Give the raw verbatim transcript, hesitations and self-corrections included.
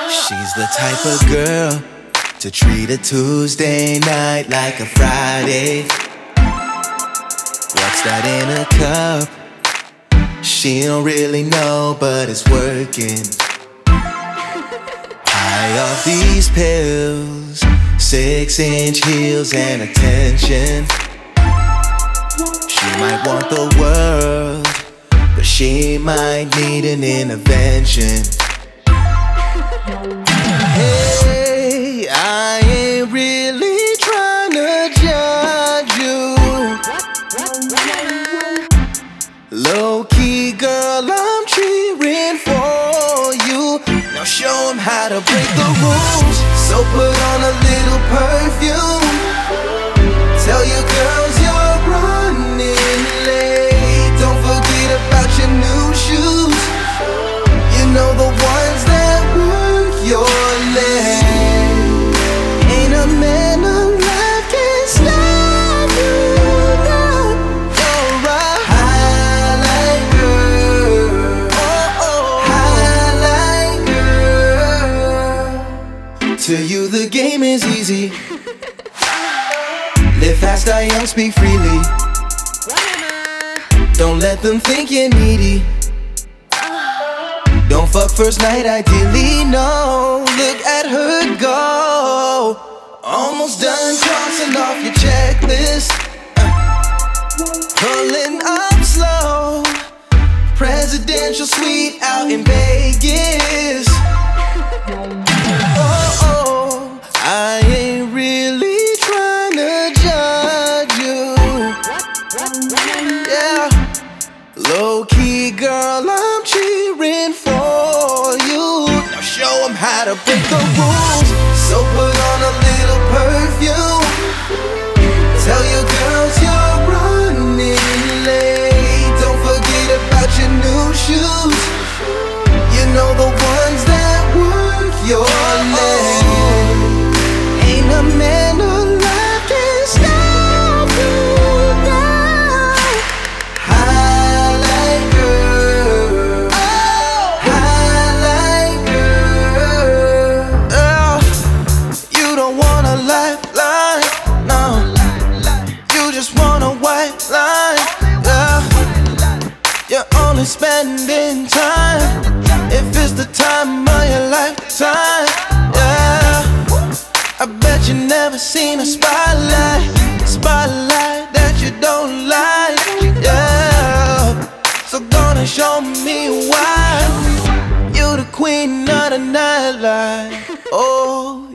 She's the type of girl to treat a Tuesday night like a Friday. What's that in a cup? She don't really know, but it's working. High off these pills, six inch heels and attention. She might want the world, but she might need an intervention. Hey, I ain't really trying to judge you. Low-key, girl, I'm cheering for you. Now show 'em how to break the rules. So put on a little perfume. Tell your girls you're running late. Don't forget about your new shoes. You know, the ones that work your leg. Ain't a man alive can stop you now. You're a highlight girl. Oh, oh, highlight girl. To you the game is easy. Live fast, die young, speak freely. Don't let them think you're needy. Don't fuck first night, ideally, no. Look at her go. Almost done crossing off your checklist. uh, Pulling up slow. Presidential suite out in Vegas. Oh, oh, I ain't really trying to judge you. Yeah, low-key, girl, I'm cheering for you. Now show 'em how to break the rules. So put on a little perfume. Tell your girls you're running late. Don't forget about your new shoes. You know, the ones that work your leg. Ain't a man alive can stop you now. Highlight girl. Highlight girl. Oh, you don't want a lifeline, no. You just want a white line. Yeah. You're only spending time if it's the time of your lifetime. Yeah, I bet you never seen a spotlight, spotlight that you don't like. Yeah, so gonna show me why you the queen of the nightlife. Oh.